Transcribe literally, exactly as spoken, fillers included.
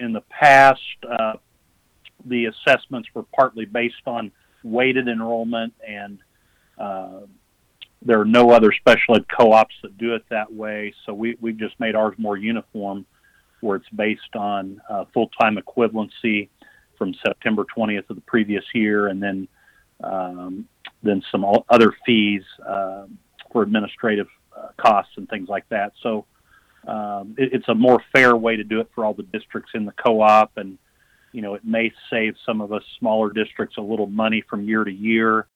in the past, uh, the assessments were partly based on weighted enrollment, and uh, there are no other special ed co-ops that do it that way. So we, we've just made ours more uniform, where it's based on uh, full-time equivalency from September twentieth of the previous year, and then um, then some other fees uh, for administrative uh, costs and things like that. So um, it, it's a more fair way to do it for all the districts in the co-op, and you know, it may save some of us smaller districts a little money from year to year.